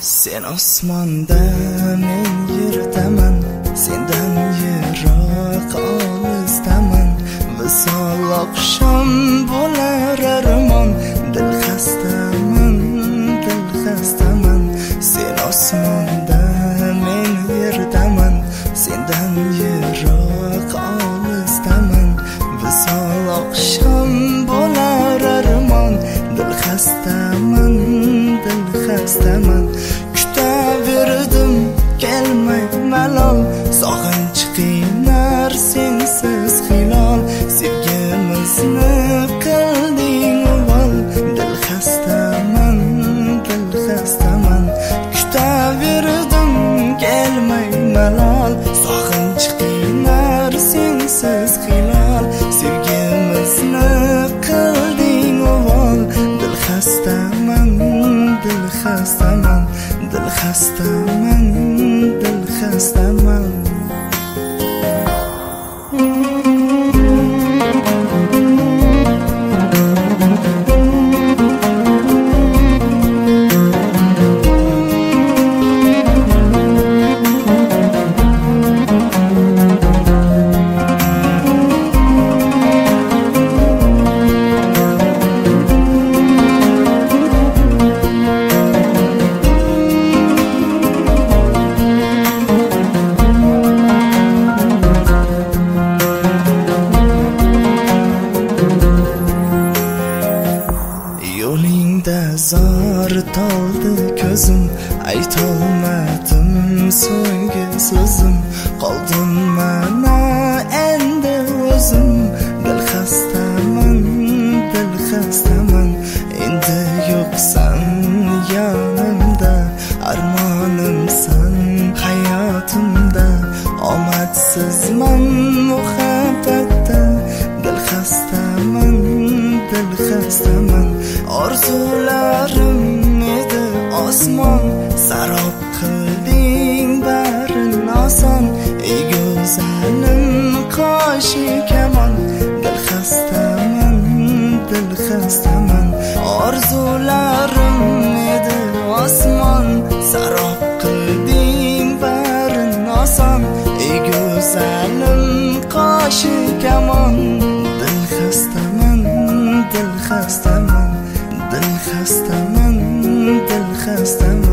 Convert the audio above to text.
Sen osmonda, men yerdaman, sendan yiroq olisdaman. Visol oqshom bo'lar armon, dil xastaman, dil xastaman. Sen osmonda, men yerdaman, sendan yiroq olisdaman. Visol oqshom bo'lar armon, dil xastaman, dil xastaman. Kutaverdim kelmay malol, sog'inch qiynar sensiz hilol. Sevgimizni qilding uvol, dil xastaman, dil xastaman. Kutaverdim kelmay malol, sog'inch qiynar sensiz hilol. Sevgimizni qilding uvol, dil xastaman, dil xastaman, dil xastaman, dil xastaman. Yo'lingda zor toldi ko'zim, aytolmadim so'nggi so'zim. Qoldim mana endi o'zim, dil xastaman, dil xastaman. Endi yo'qsan yonimda, armonimsan hayotimda. Omadsizman muhabbatda, dil xastaman, dil xastaman. Orzularim edi osmon, sarob qilding barin oson. Ey go'zalim qoshi kamon, dil xastaman, dil xastaman. Orzularim edi osmon, sarob qilding barin oson. Ey go'zalim qoshi kamon, dil xastaman, dil xastaman, dil xastaman, dil xastaman.